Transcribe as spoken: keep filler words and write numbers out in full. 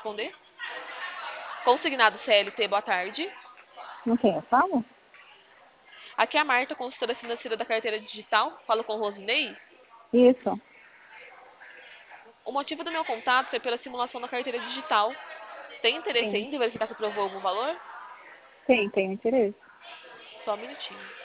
responder. Consignado C L T, boa tarde. Não tem, eu falo? Aqui é a Marta, consultora financeira da carteira digital. Falo com o Rosinei. Isso. O motivo do meu contato foi pela simulação da carteira digital. Tem interesse Sim. ainda em verificar se aprovou algum valor? Tem, tem interesse. Só um minutinho.